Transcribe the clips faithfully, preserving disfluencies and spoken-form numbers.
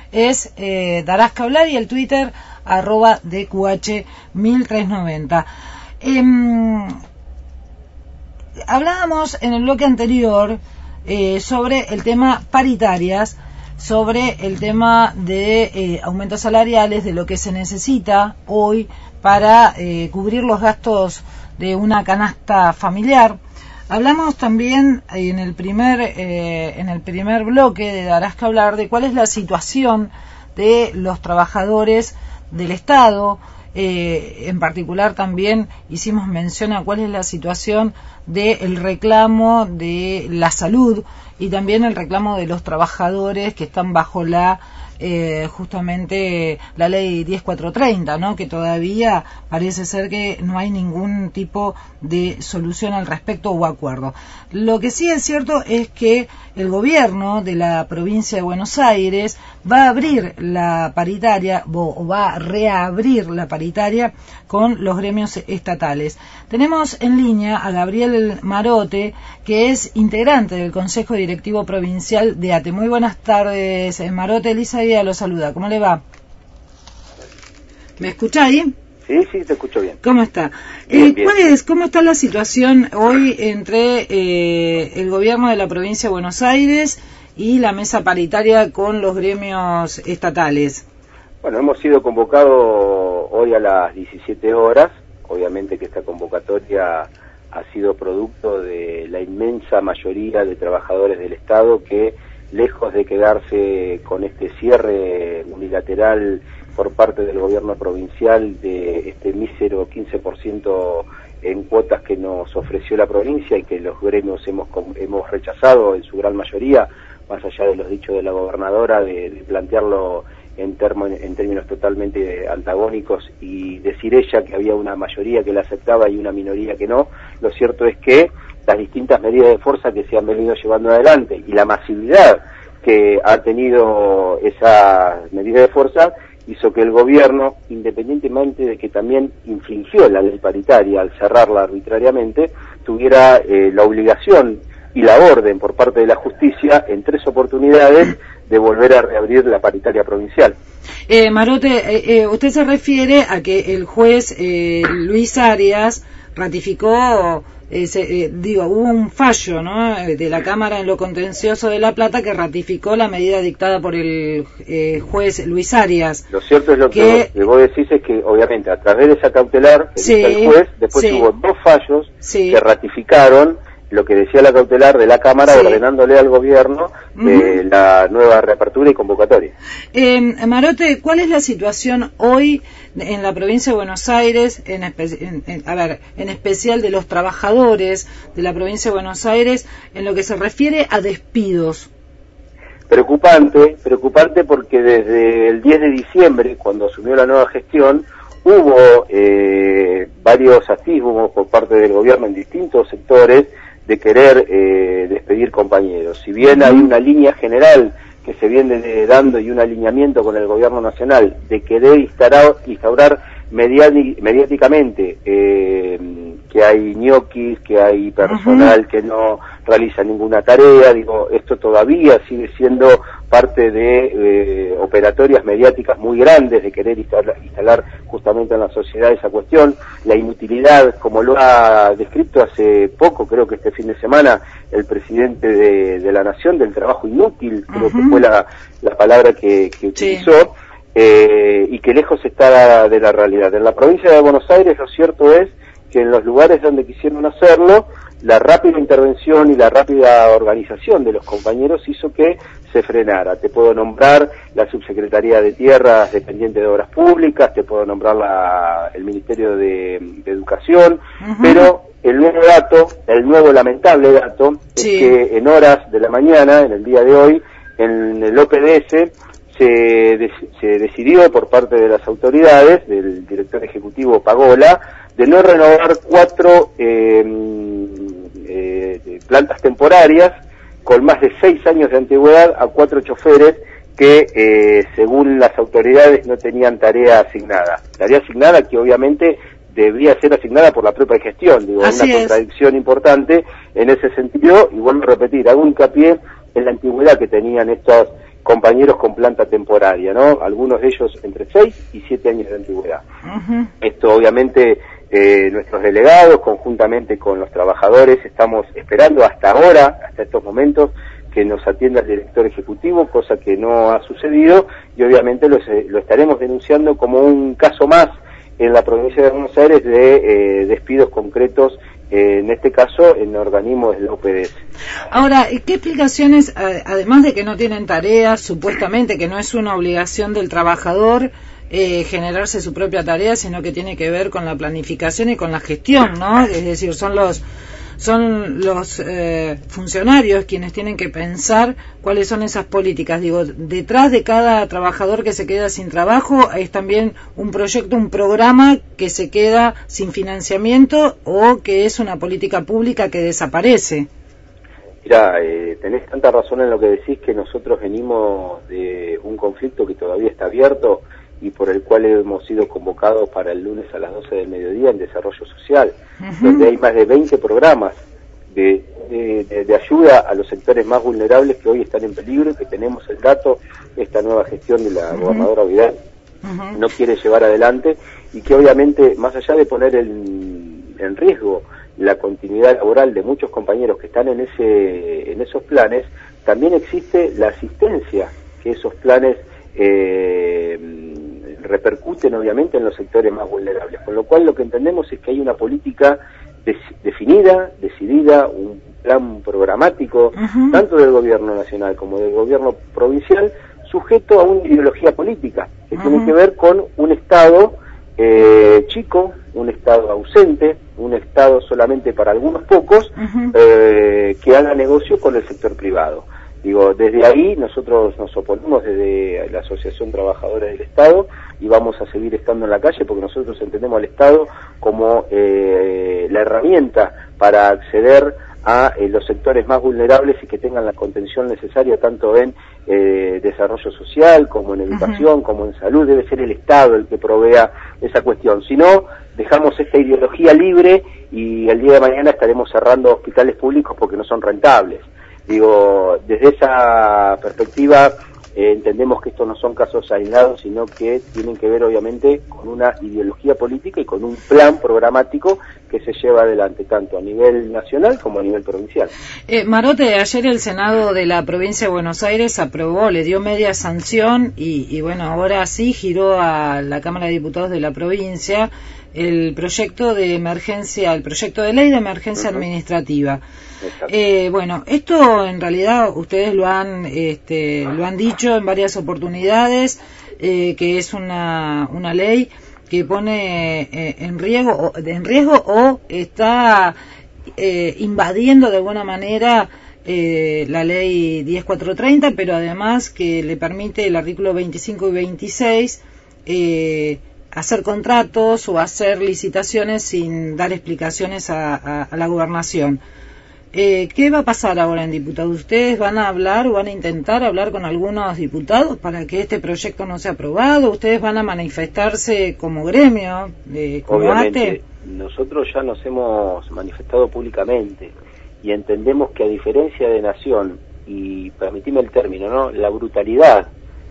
es eh, Darás que hablar, y el Twitter arroba D Q H mil trescientos noventa. Eh, hablábamos en el bloque anterior eh, sobre el tema paritarias, sobre el tema de eh, aumentos salariales, de lo que se necesita hoy para eh, cubrir los gastos de una canasta familiar. Hablamos también en el primer eh, en el primer bloque de Darás que hablar de cuál es la situación de los trabajadores del Estado. Eh, en particular también hicimos mención a cuál es la situación del reclamo de la salud y también el reclamo de los trabajadores que están bajo la eh, justamente la ley diez mil cuatrocientos treinta, ¿no? Que todavía parece ser que no hay ningún tipo de solución al respecto o acuerdo. Lo que sí es cierto es que el gobierno de la provincia de Buenos Aires va a abrir la paritaria o va a reabrir la paritaria con los gremios estatales. Tenemos en línea a Gabriel Marote, que es integrante del Consejo Directivo Provincial de ATE. Muy buenas tardes, Marote. Elisa Díaz lo saluda. ¿Cómo le va? ¿Me escucha ahí? Sí, sí, te escucho bien. ¿Cómo está? Bien, eh, bien. ¿Cuál es, cómo está la situación hoy entre eh, el gobierno de la provincia de Buenos Aires y la mesa paritaria con los gremios estatales? Bueno, hemos sido convocados hoy a las diecisiete horas. Obviamente que esta convocatoria ha sido producto de la inmensa mayoría de trabajadores del Estado que, lejos de quedarse con este cierre unilateral por parte del gobierno provincial de este mísero quince por ciento en cuotas que nos ofreció la provincia y que los gremios hemos hemos rechazado en su gran mayoría, más allá de los dichos de la gobernadora de, de plantearlo en, termo, en términos totalmente antagónicos y decir ella que había una mayoría que la aceptaba y una minoría que no. Lo cierto es que las distintas medidas de fuerza que se han venido llevando adelante y la masividad que ha tenido esa medida de fuerza hizo que el gobierno, independientemente de que también infringió la ley paritaria al cerrarla arbitrariamente, tuviera eh, la obligación y la orden por parte de la justicia en tres oportunidades de volver a reabrir la paritaria provincial. Eh, Marote, eh, eh, usted se refiere a que el juez eh, Luis Arias ratificó, eh, se, eh, digo, hubo un fallo, ¿no?, de la Cámara en lo contencioso de La Plata que ratificó la medida dictada por el eh, juez Luis Arias. Lo cierto es lo que, que vos decís es que obviamente a través de esa cautelar que sí, dice el juez, después sí, hubo dos fallos sí, que ratificaron lo que decía la cautelar de la Cámara, sí, ordenándole al gobierno eh, uh-huh. la nueva reapertura y convocatoria. Eh, Marote, ¿cuál es la situación hoy en la provincia de Buenos Aires, en, espe- en, en, a ver, en especial de los trabajadores de la provincia de Buenos Aires, en lo que se refiere a despidos? Preocupante, preocupante porque desde el diez de diciembre, cuando asumió la nueva gestión, hubo eh, varios atisbos por parte del gobierno en distintos sectores de querer eh, despedir compañeros. Si bien hay una línea general que se viene dando y un alineamiento con el gobierno nacional de querer instaurar, instaurar mediati, mediáticamente eh, que hay ñoquis, que hay personal uh-huh. que no realiza ninguna tarea, digo, esto todavía sigue siendo parte de eh, operatorias mediáticas muy grandes de querer instalar, instalar justamente en la sociedad esa cuestión, la inutilidad, como lo ha descrito hace poco, creo que este fin de semana, el presidente de, de la Nación, del trabajo inútil, creo uh-huh. que fue la, la palabra que, que utilizó, sí. eh, y que lejos está de la realidad. En la provincia de Buenos Aires lo cierto es que en los lugares donde quisieron hacerlo, la rápida intervención y la rápida organización de los compañeros hizo que se frenara. Te puedo nombrar la Subsecretaría de Tierras dependiente de Obras Públicas, te puedo nombrar la, el Ministerio de, de Educación, uh-huh. pero el nuevo dato, el nuevo lamentable dato, sí. es que en horas de la mañana, en el día de hoy, en el O P D S, se, de, se decidió por parte de las autoridades, del director ejecutivo Pagola, de no renovar cuatro eh, eh, plantas temporarias con más de seis años de antigüedad a cuatro choferes que, eh, según las autoridades, no tenían tarea asignada. Tarea asignada que obviamente debía ser asignada por la propia gestión, digo, Así una es. contradicción importante en ese sentido, y vuelvo a repetir, hago hincapié en la antigüedad que tenían estos compañeros con planta temporaria, ¿no? Algunos de ellos entre seis y siete años de antigüedad. Uh-huh. Esto obviamente eh, nuestros delegados, conjuntamente con los trabajadores, estamos esperando hasta ahora, hasta estos momentos, que nos atienda el director ejecutivo, cosa que no ha sucedido, y obviamente lo, lo estaremos denunciando como un caso más en la provincia de Buenos Aires de eh, despidos concretos, eh, en este caso en organismos de la U P D S. Ahora, ¿qué explicaciones, además de que no tienen tareas, supuestamente que no es una obligación del trabajador eh, generarse su propia tarea, sino que tiene que ver con la planificación y con la gestión, ¿no? Es decir, son los son los eh, funcionarios quienes tienen que pensar cuáles son esas políticas. Digo, detrás de cada trabajador que se queda sin trabajo es también un proyecto, un programa que se queda sin financiamiento o que es una política pública que desaparece. Mira, eh, tenés tanta razón en lo que decís, que nosotros venimos de un conflicto que todavía está abierto y por el cual hemos sido convocados para el lunes a las doce del mediodía en Desarrollo Social, uh-huh. donde hay más de veinte programas de, de, de, de ayuda a los sectores más vulnerables que hoy están en peligro, y que tenemos el dato, esta nueva gestión de la uh-huh. gobernadora Vidal uh-huh. no quiere llevar adelante, y que obviamente, más allá de poner en, en riesgo la continuidad laboral de muchos compañeros que están en ese en esos planes, también existe la asistencia que esos planes eh, repercuten obviamente en los sectores más vulnerables, con lo cual lo que entendemos es que hay una política des, definida, decidida, un plan programático, uh-huh. tanto del gobierno nacional como del gobierno provincial, sujeto a una ideología política, que uh-huh. tiene que ver con un Estado eh, chico, un Estado ausente, un Estado solamente para algunos pocos, uh-huh. eh, que haga negocio con el sector privado. Digo, desde ahí nosotros nos oponemos desde la Asociación Trabajadora del Estado, y vamos a seguir estando en la calle, porque nosotros entendemos al Estado como eh, la herramienta para acceder a eh, los sectores más vulnerables y que tengan la contención necesaria tanto en eh, desarrollo social como en educación, uh-huh. como en salud. Debe ser el Estado el que provea esa cuestión. Si no, dejamos esta ideología libre y el día de mañana estaremos cerrando hospitales públicos porque no son rentables. Digo, desde esa perspectiva eh, entendemos que estos no son casos aislados, sino que tienen que ver obviamente con una ideología política y con un plan programático que se lleva adelante tanto a nivel nacional como a nivel provincial. Eh, Marote, ayer el Senado de la provincia de Buenos Aires aprobó, le dio media sanción y, y bueno, ahora sí giró a la Cámara de Diputados de la provincia el proyecto de emergencia, el proyecto de ley de emergencia uh-huh. administrativa. Eh, bueno, esto en realidad ustedes lo han este, lo han dicho en varias oportunidades, eh, que es una una ley que pone eh, en riesgo en riesgo o está eh, invadiendo de alguna manera eh, la ley diez mil cuatrocientos treinta, pero además que le permite el artículo veinticinco y veintiséis eh, hacer contratos o hacer licitaciones sin dar explicaciones a, a, a la gobernación. Eh, ¿Qué va a pasar ahora en diputados? ¿Ustedes van a hablar o van a intentar hablar con algunos diputados para que este proyecto no sea aprobado? ¿Ustedes van a manifestarse como gremio? Eh, como Obviamente, ATE? Nosotros ya nos hemos manifestado públicamente y entendemos que, a diferencia de Nación, y permitime el término, ¿no?, la brutalidad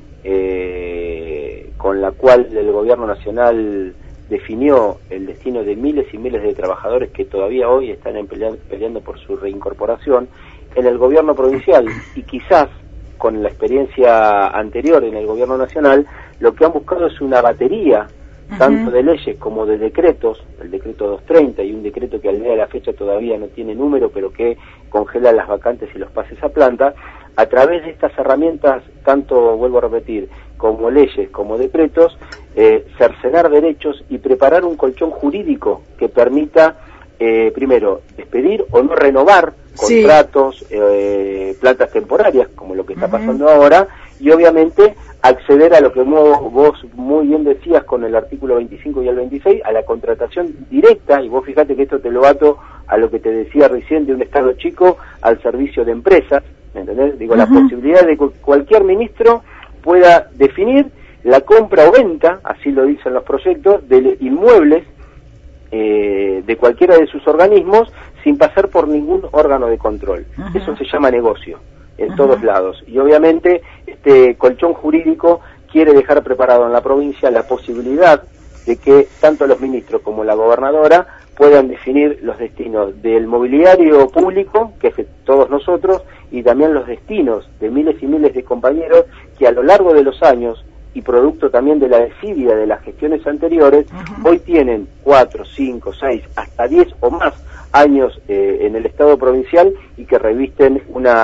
eh, con la cual el gobierno nacional definió el destino de miles y miles de trabajadores que todavía hoy están peleando, peleando por su reincorporación, en el gobierno provincial y quizás con la experiencia anterior en el gobierno nacional, lo que han buscado es una batería uh-huh. tanto de leyes como de decretos, el decreto doscientos treinta y un decreto que al día de la fecha todavía no tiene número, pero que congela las vacantes y los pases a planta. A través de estas herramientas, tanto, vuelvo a repetir, como leyes, como decretos, eh, cercenar derechos y preparar un colchón jurídico que permita, eh, primero, despedir o no renovar sí. contratos, eh, plantas temporarias, como lo que está uh-huh. pasando ahora, y obviamente acceder a lo que vos muy bien decías con el artículo veinticinco y el veintiséis, a la contratación directa, y vos fíjate que esto te lo ato a lo que te decía recién de un Estado chico al servicio de empresas, ¿entendés? Digo, uh-huh. la posibilidad de que cualquier ministro pueda definir la compra o venta, así lo dicen los proyectos, de inmuebles eh, de cualquiera de sus organismos sin pasar por ningún órgano de control. Uh-huh. Eso se llama negocio. en Ajá. todos lados. Y obviamente este colchón jurídico quiere dejar preparado en la provincia la posibilidad de que tanto los ministros como la gobernadora puedan definir los destinos del mobiliario público, que es de todos nosotros, y también los destinos de miles y miles de compañeros que a lo largo de los años, y producto también de la desidia de las gestiones anteriores, uh-huh. hoy tienen cuatro, cinco, seis, hasta diez o más años eh, en el Estado provincial y que revisten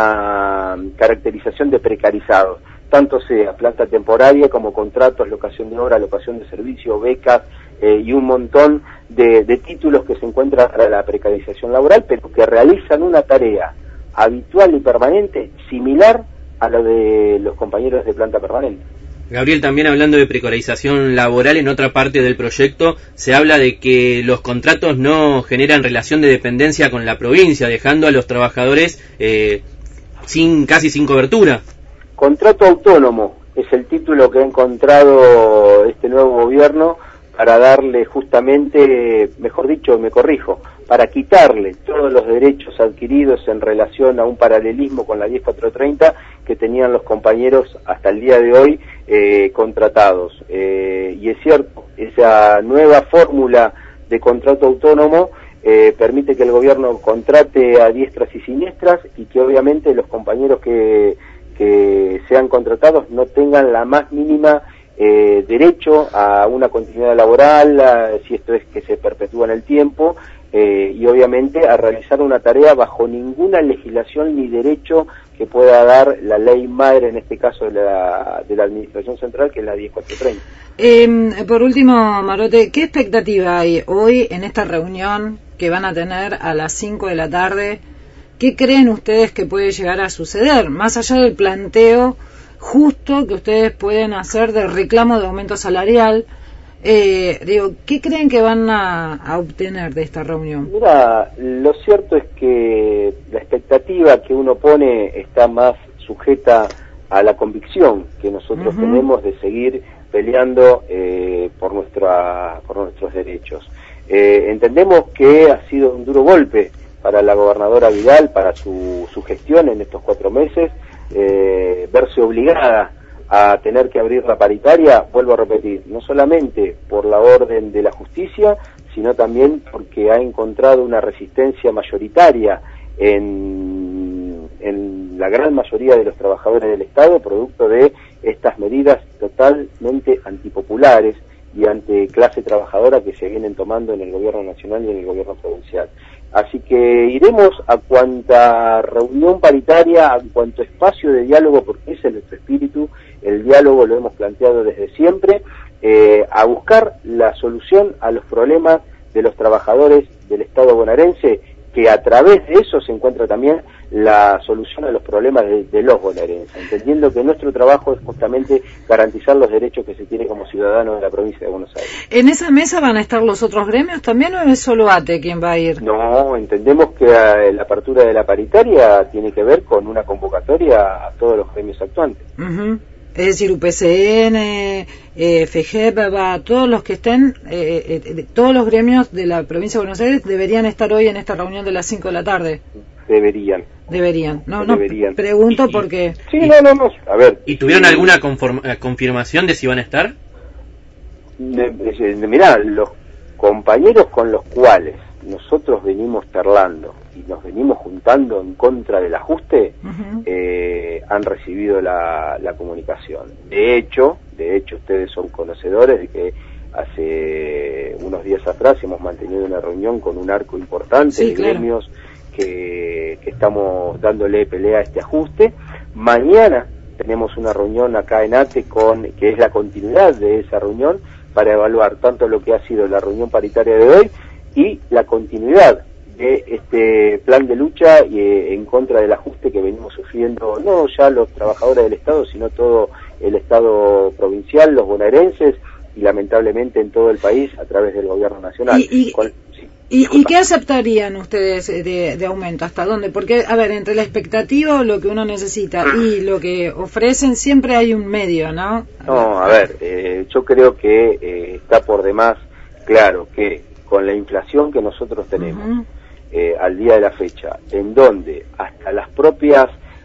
una caracterización de precarizados, tanto sea planta temporaria como contratos, locación de obra, locación de servicio, becas eh, y un montón de, de títulos que se encuentran para la precarización laboral, pero que realizan una tarea habitual y permanente similar a la de los compañeros de planta permanente. Gabriel, también hablando de precarización laboral, en otra parte del proyecto se habla de que los contratos no generan relación de dependencia con la provincia, dejando a los trabajadores eh, sin casi sin cobertura. Contrato autónomo es el título que ha encontrado este nuevo gobierno para darle justamente, mejor dicho, me corrijo, para quitarle todos los derechos adquiridos en relación a un paralelismo con la diez cuatrocientos treinta que tenían los compañeros hasta el día de hoy eh, contratados. Eh, y es cierto, esa nueva fórmula de contrato autónomo eh, permite que el gobierno contrate a diestras y siniestras y que obviamente los compañeros que, que sean contratados no tengan la más mínima Eh, derecho a una continuidad laboral, a, si esto es que se perpetúa en el tiempo, eh, y obviamente a realizar una tarea bajo ninguna legislación ni derecho que pueda dar la ley madre, en este caso de la, de la Administración Central, que es la diez cuatrocientos treinta. Eh, por último, Marote, ¿qué expectativa hay hoy en esta reunión que van a tener a las cinco de la tarde? ¿Qué creen ustedes que puede llegar a suceder? Más allá del planteo justo que ustedes pueden hacer de reclamo de aumento salarial, eh, digo, ¿qué creen que van a, a obtener de esta reunión? Mira, lo cierto es que la expectativa que uno pone está más sujeta a la convicción que nosotros uh-huh. tenemos de seguir peleando eh, por nuestra por nuestros derechos. Eh, entendemos que ha sido un duro golpe para la gobernadora Vidal, para su, su gestión en estos cuatro meses, Eh, verse obligada a tener que abrir la paritaria, vuelvo a repetir, no solamente por la orden de la justicia, sino también porque ha encontrado una resistencia mayoritaria en, en la gran mayoría de los trabajadores del Estado, producto de estas medidas totalmente antipopulares y ante clase trabajadora que se vienen tomando en el gobierno nacional y en el gobierno provincial. Así que iremos a cuanta reunión paritaria, a cuanto espacio de diálogo, porque ese es nuestro espíritu, el diálogo lo hemos planteado desde siempre, eh, a buscar la solución a los problemas de los trabajadores del Estado bonaerense, que a través de eso se encuentra también la solución a los problemas de, de los bonaerenses, entendiendo que nuestro trabajo es justamente garantizar los derechos que se tiene como ciudadano de la provincia de Buenos Aires. ¿En esa mesa van a estar los otros gremios también o es solo A T E quien va a ir? No, entendemos que la apertura de la paritaria tiene que ver con una convocatoria a todos los gremios actuantes. Uh-huh. Es decir, U P C N, eh, F G E P, va, todos los que estén, eh, eh, todos los gremios de la provincia de Buenos Aires deberían estar hoy en esta reunión de las cinco de la tarde. Deberían. Deberían. No, no, Deberían. Pregunto porque... Sí, no, no, no. A ver. ¿Y tuvieron alguna conform- confirmación de si van a estar? De, de, de, mirá, los compañeros con los cuales nosotros venimos charlando y nos venimos juntando en contra del ajuste, uh-huh. eh, han recibido la, la comunicación. De hecho, de hecho ustedes son conocedores de que hace unos días atrás hemos mantenido una reunión con un arco importante sí, de claro. gremios que, que estamos dándole pelea a este ajuste. Mañana tenemos una reunión acá en A T E con, que es la continuidad de esa reunión, para evaluar tanto lo que ha sido la reunión paritaria de hoy y la continuidad de este plan de lucha y, eh, en contra del ajuste que venimos sufriendo, no ya los trabajadores del Estado, sino todo el Estado provincial, los bonaerenses y lamentablemente en todo el país a través del gobierno nacional. ¿Y, y, Con, sí, ¿y, ¿y qué aceptarían ustedes de, de aumento? ¿Hasta dónde? Porque, a ver, entre la expectativa o lo que uno necesita y lo que ofrecen siempre hay un medio, ¿no? No, a ver, eh, yo creo que eh, está por demás claro que con la inflación que nosotros tenemos uh-huh. eh, al día de la fecha, en donde hasta las propias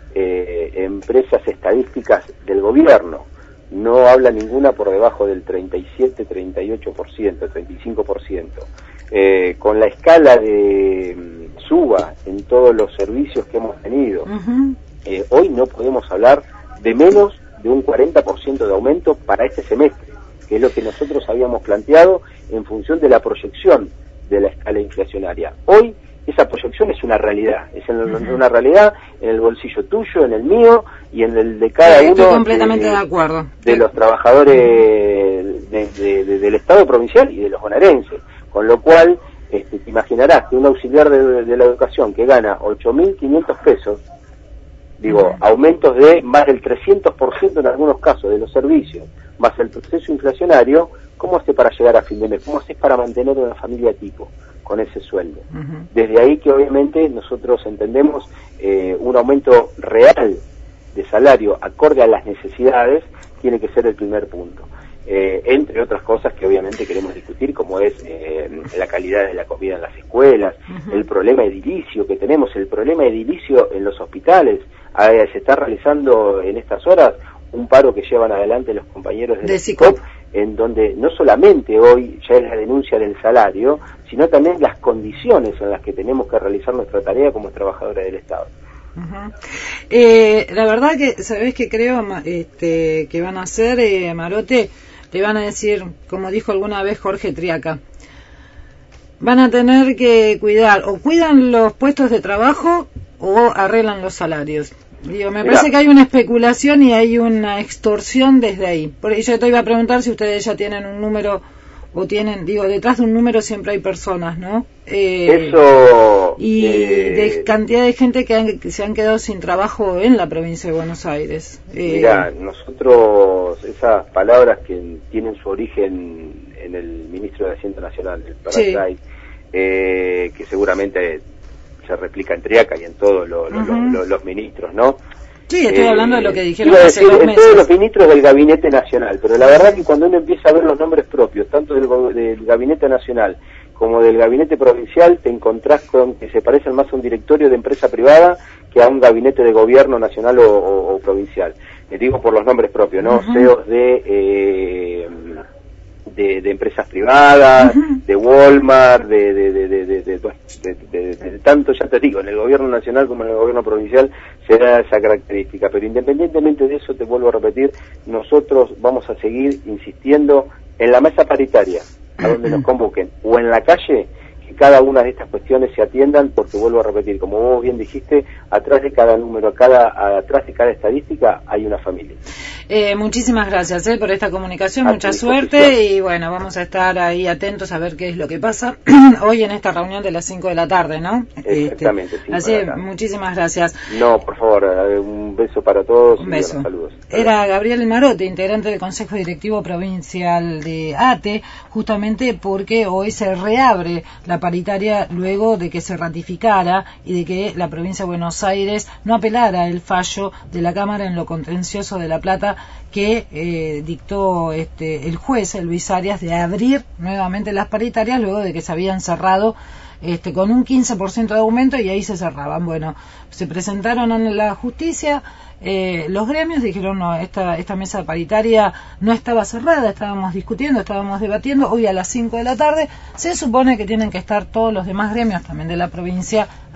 eh, empresas estadísticas del gobierno. No habla ninguna por debajo del treinta y siete, treinta y ocho por ciento, treinta y cinco por ciento. Eh, con la escala de um, suba en todos los servicios que hemos tenido, uh-huh. eh, hoy no podemos hablar de menos de un cuarenta por ciento de aumento para este semestre, que es lo que nosotros habíamos planteado en función de la proyección de la escala inflacionaria. Hoy esa proyección es una realidad, es en, uh-huh. una realidad en el bolsillo tuyo, en el mío y en el de cada Estoy uno completamente de, de acuerdo. de los trabajadores de, de, de, del Estado provincial y de los bonaerenses. Con lo cual, este, te imaginarás que un auxiliar de, de la educación que gana ocho mil quinientos pesos, digo, uh-huh. aumentos de más del trescientos por ciento en algunos casos de los servicios, más el proceso inflacionario, ¿cómo hace para llegar a fin de mes? ¿Cómo hace para mantener una familia tipo con ese sueldo? Uh-huh. Desde ahí que obviamente nosotros entendemos eh, un aumento real de salario acorde a las necesidades tiene que ser el primer punto. Eh, entre otras cosas que obviamente queremos discutir, como es eh, la calidad de la comida en las escuelas, uh-huh. el problema edilicio que tenemos, el problema edilicio en los hospitales. Ah, se está realizando en estas horas un paro que llevan adelante los compañeros de, de C I C O P, en donde no solamente hoy ya es la denuncia del salario, sino también las condiciones en las que tenemos que realizar nuestra tarea como trabajadores del Estado. Uh-huh. Eh, la verdad que, ¿sabés qué creo este, que van a hacer, eh, Marote? Le van a decir, como dijo alguna vez Jorge Triaca, van a tener que cuidar, o cuidan los puestos de trabajo o arreglan los salarios. Digo, me Mirá. parece que hay una especulación y hay una extorsión desde ahí. Por eso yo te iba a preguntar si ustedes ya tienen un número, o tienen, digo, detrás de un número siempre hay personas, ¿no? Eh, Eso... Y eh, de cantidad de gente que, han, que se han quedado sin trabajo en la provincia de Buenos Aires. Eh, Mira, nosotros, esas palabras que tienen su origen en el ministro de Hacienda Nacional, el Paraguay, sí. eh, que seguramente se replica en Triaca y en todos lo, lo, uh-huh. lo, lo, los ministros, ¿no? Sí, estoy eh, hablando de lo que dijeron hace decir, dos meses. En todos los ministros del Gabinete Nacional, pero la verdad que cuando uno empieza a ver los nombres propios, tanto del, del Gabinete Nacional como del Gabinete Provincial, te encontrás con que se parecen más a un directorio de empresa privada que a un gabinete de gobierno nacional o, o, o provincial. Les digo por los nombres propios, ¿no? Uh-huh. C E Os de... Eh, De, de empresas privadas, uh-huh. de Walmart, de de de de, de, de, de, de, de, de tanto, ya te digo, en el gobierno nacional como en el gobierno provincial se da esa característica, pero independientemente de eso, te vuelvo a repetir, nosotros vamos a seguir insistiendo en la mesa paritaria, a donde nos convoquen, o en la calle, que cada una de estas cuestiones se atiendan, porque vuelvo a repetir, como vos bien dijiste, atrás de cada número, cada, atrás de cada estadística hay una familia. Eh, muchísimas gracias eh, por esta comunicación, a mucha suerte y bueno, vamos a estar ahí atentos a ver qué es lo que pasa hoy en esta reunión de las cinco de la tarde, ¿no? Exactamente. Este, así es, muchísimas gracias. No, por favor, un beso para todos. Un beso. Y saludos. Era Gabriel Marote, integrante del Consejo Directivo Provincial de A T E, justamente porque hoy se reabre la paritaria luego de que se ratificara y de que la provincia de Buenos Aires no apelara el fallo de la Cámara en lo contencioso de La Plata que eh, dictó este el juez Luis Arias de abrir nuevamente las paritarias luego de que se habían cerrado este con un quince por ciento de aumento y ahí se cerraban. Bueno, se presentaron en la justicia eh, los gremios, dijeron no, esta, esta mesa paritaria no estaba cerrada, estábamos discutiendo, estábamos debatiendo, hoy a las cinco de la tarde se supone que tienen que estar todos los demás gremios también de la provincia